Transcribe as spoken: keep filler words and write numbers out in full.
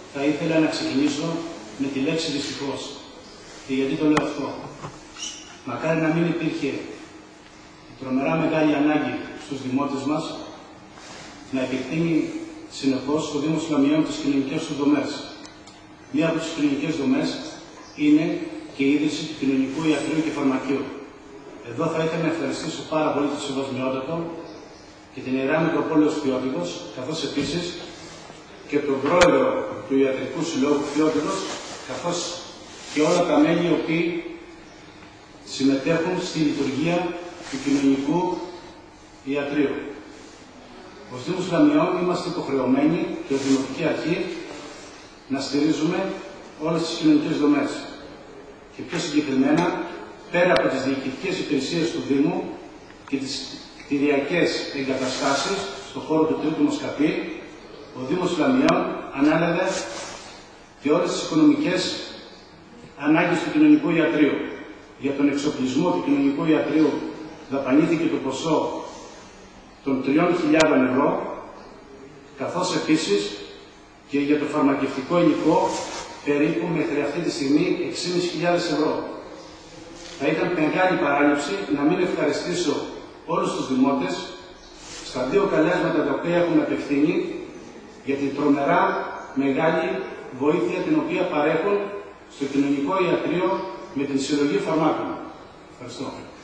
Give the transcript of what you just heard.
θα ήθελα να ξεκινήσω με τη λέξη δυστυχώς. Και γιατί το λέω αυτό. Μακάρι να μην υπήρχε η τρομερά μεγάλη ανάγκη στους δημότες μας να επεκτείνει συνεχώς ο Δήμος Λαμιών τις κοινωνικές του δομές. Μία από τις κοινωνικές δομές είναι και η ίδρυση του Κοινωνικού Ιατρείου και Φαρμακείου. Εδώ θα ήθελα να ευχαριστήσω πάρα πολύ το Σεβασμιότατο και την Ιερά Μητροπόλεως Φιώτιδος, καθώς επίσης και τον πρόεδρο του Ιατρικού Συλλόγου Φιώτιδος, καθώς και όλα τα μέλη οι οποίοι συμμετέχουν στη λειτουργία του Κοινωνικού Ιατρείου. Ως Δήμος Λαμιών είμαστε υποχρεωμένοι και ως Δημοτική Αρχή να στηρίζουμε όλες τις κοινωνικές δομές. Και πιο συγκεκριμένα, πέρα από τις διοικητικές υπηρεσίες του Δήμου και τις κτηριακές εγκαταστάσεις στον χώρο του Τρίτου Μοσκαπή, ο Δήμος Λαμιών ανάλαβε και όλες τις οικονομικές ανάγκες του Κοινωνικού Ιατρείου. Για τον εξοπλισμό του Κοινωνικού Ιατρείου δαπανήθηκε το ποσό των τριών χιλιάδων ευρώ, καθώς επίσης και για το φαρμακευτικό υλικό περίπου μέχρι αυτή τη στιγμή έξι χιλιάδες πεντακόσιες ευρώ. Θα ήταν μεγάλη παράληψη να μην ευχαριστήσω όλους τους δημότες στα δύο καλέσματα τα οποία έχουν απευθύνει για την τρομερά μεγάλη βοήθεια την οποία παρέχουν στο Κοινωνικό Ιατρείο με την συλλογή φαρμάκων. Ευχαριστώ.